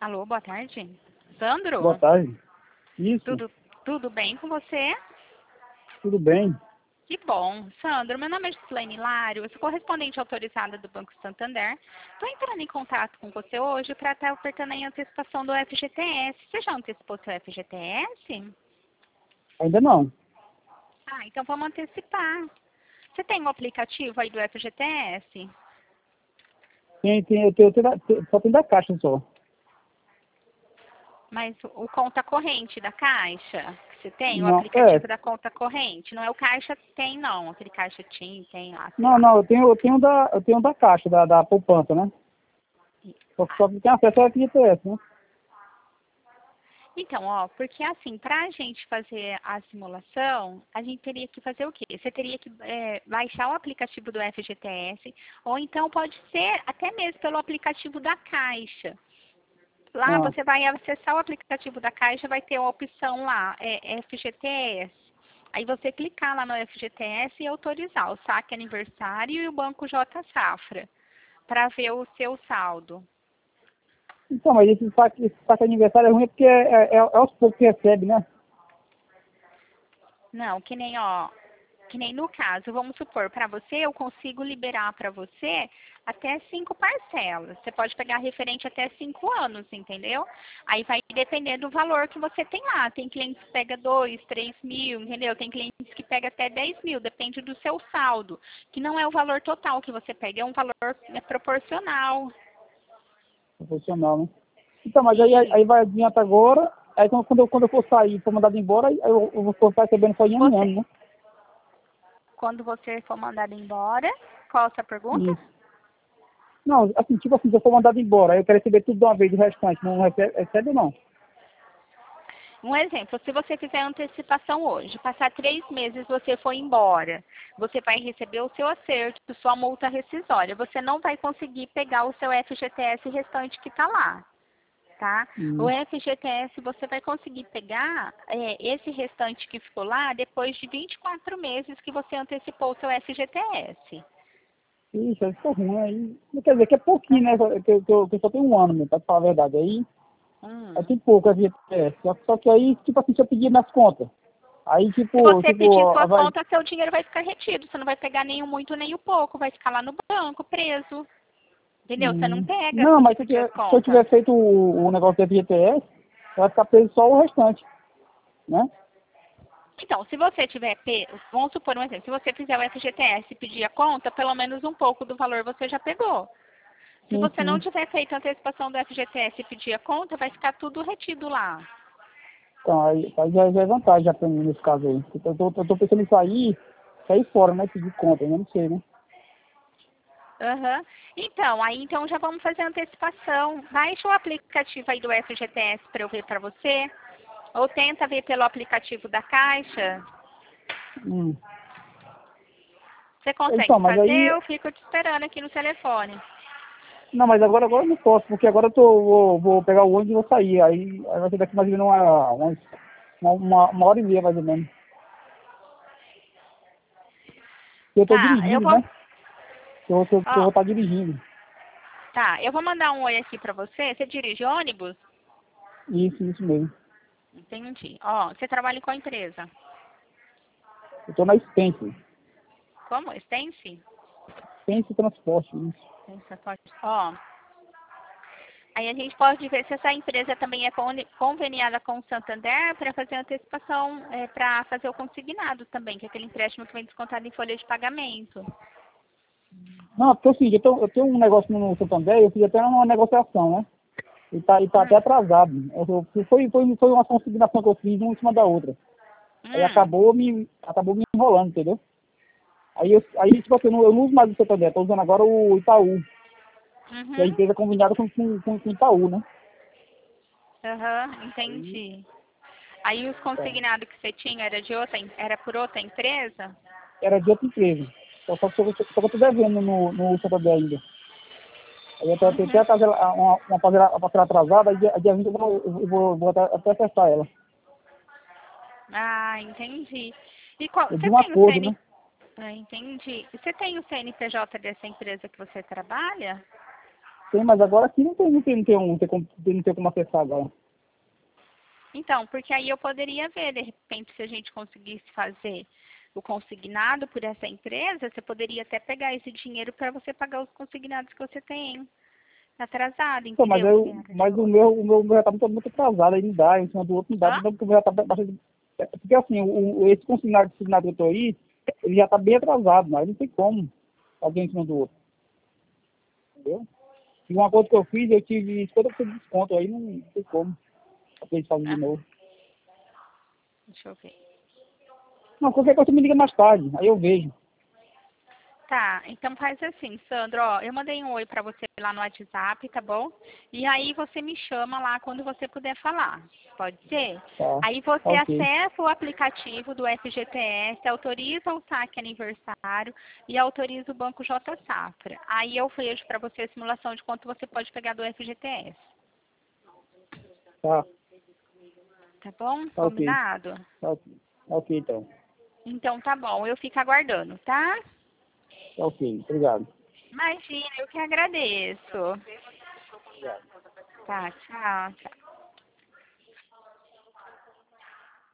Alô, boa tarde. Boa Sandro, tarde. Isso, tudo bem com você? tudo bem? Que bom. Sandro, meu nome é Gislaine Hilário, eu sou correspondente autorizada do Banco Santander. Estou entrando em contato com você hoje para estar ofertando a antecipação do FGTS. Você já antecipou seu FGTS? Ainda não. Ah, então vamos antecipar. Você tem um aplicativo aí do FGTS? Só tem da Caixa só. Mas o conta corrente da Caixa, que você tem, o Não, aplicativo da conta corrente, não é o Caixa tem não, aquele Caixa tem lá, sei não, lá. eu tenho da Caixa, da poupança, né? Só que tem acesso ao FGTS, né? Então, ó, porque assim, para a gente fazer a simulação, a gente teria que fazer o quê? Você teria que baixar o aplicativo do FGTS, ou então pode ser até mesmo pelo aplicativo da Caixa. Lá Ah, você vai acessar o aplicativo da Caixa, vai ter a opção lá, FGTS. Aí você clicar lá no FGTS e autorizar o saque aniversário e o Banco J Safra, para ver o seu saldo. então, mas esse saque aniversário é ruim porque é aos poucos que recebe, né? Não, que nem no caso, vamos supor, para você, eu consigo liberar para você até 5 parcelas. Você pode pegar referente até 5 anos, entendeu? Aí vai depender do valor que você tem lá. Tem clientes que pega 2, 3 mil, entendeu? Tem clientes que pega até 10 mil, depende do seu saldo. Que não é o valor total que você pega, é um valor proporcional. Profissional, né? Então, mas aí E vai adianta agora, aí quando eu for sair, for mandado embora, aí eu vou estar recebendo só em um você, ano, né? quando você for mandado embora, qual a sua pergunta? Isso. Não, assim, tipo assim, se eu for mandado embora, aí eu quero receber tudo de uma vez, o restante, não recebe ou não? Um exemplo, se você fizer antecipação hoje, passar 3 meses você for embora, você vai receber o seu acerto, sua multa rescisória. Você não vai conseguir pegar o seu FGTS restante que está lá, tá? O Hum. FGTS você vai conseguir pegar esse restante que ficou lá depois de 24 meses que você antecipou o seu FGTS. Ixi, aí ficou ruim. Aí, não quer dizer que é pouquinho, né? Que eu só tenho um ano, mesmo, pra falar a verdade. Aí Hum. tem pouco a FGTS. Só que aí, tipo assim, se eu pedir minhas contas. Aí, Se você pedir suas vai. contas, seu dinheiro vai ficar retido. Você não vai pegar nem o muito nem o pouco. Vai ficar lá no banco, preso. Entendeu? Você não pega se Não, você mas se eu pedir as tiver, se eu contas. tiver feito o negócio do FGTS, vai ficar preso só o restante, né? Então, se você tiver, vamos supor um exemplo, se você fizer o FGTS e pedir a conta, pelo menos um pouco do valor você já pegou. Se Sim, você não sim. tiver feito a antecipação do FGTS e pedir a conta, vai ficar tudo retido lá. Então, aí já é vantagem já pra mim nesse caso aí. Eu tô pensando em sair fora, né? Pedir conta, eu não sei, né? Aham. Então, aí então já vamos fazer a antecipação. Baixa o aplicativo aí do FGTS para eu ver para você. Ou tenta ver pelo aplicativo da Caixa. Hum. Você consegue Então, mas fazer? aí. Eu fico te esperando aqui no telefone. Não, mas agora eu não posso, porque agora vou pegar o ônibus e vou sair. Aí vai ser daqui mais ou menos uma hora e meia, mais ou menos. Eu estou Tá, eu dirigindo, vou. né? Eu Ó, vou estar dirigindo. tá, eu vou mandar um oi aqui pra você. Você dirige ônibus? Isso mesmo. Entendi. Ó, você trabalha com a empresa. Eu estou na Spence. Como? Stance? Spence Transporte, isso. Ó, aí a gente pode ver se essa empresa também é conveniada com o Santander para fazer antecipação, para fazer o consignado também, que é aquele empréstimo que vem descontado em folha de pagamento. Não, porque assim, eu tenho um negócio no Santander, eu fiz até uma negociação, né? E tá até Hum, atrasado. Foi uma consignação que eu fiz uma em cima da outra. Aí hum, acabou me enrolando, entendeu? Aí tipo assim, eu não uso mais o Santander, estou usando agora o Itaú, que é a uhum, empresa combinada com o Itaú, né? aham, Aí, entendi. Aí os é, consignados que você tinha era por outra empresa? era de outra empresa. Só que eu tô devendo no Santander ainda. Aí eu tenho até Uhum. uma parcela atrasada, aí dia 20 eu vou até acessar ela. Ah, entendi. E Eu você vi um tem o acordo, né? Ah, entendi. Você tem o CNPJ dessa empresa que você trabalha? Tem, mas agora aqui não tem como acessar agora. Então, porque aí eu poderia ver, de repente, se a gente conseguisse fazer o consignado por essa empresa, você poderia até pegar esse dinheiro para você pagar os consignados que você tem atrasado, Então, mas, entendeu? mas o meu já tá muito atrasado, aí não dá, em cima do outro não dá, Hã? porque o meu já tá bastante. Porque assim, esse consignado que eu tô aí, ele já tá bem atrasado, mas não tem como alguém em cima do outro, entendeu? E uma coisa que eu fiz, eu tive 50% de desconto, aí não tem como. Pra eles fazerem de Ah, novo. deixa eu ver. Não, qualquer coisa você me liga mais tarde, aí eu vejo. Tá, então faz assim, Sandro, ó, eu mandei um oi pra você lá no WhatsApp, tá bom? E aí você me chama lá quando você puder falar, pode ser? Tá, Aí tá você ok. acessa o aplicativo do FGTS, autoriza o saque aniversário e autoriza o Banco J Safra. Aí eu vejo pra você a simulação de quanto você pode pegar do FGTS, Tá, tá bom? tá ok. Combinado? Tá ok, tá ok então. Então tá bom, eu fico aguardando, tá? Tá ok, obrigado. Imagina, eu que agradeço. Tá, tchau, tchau.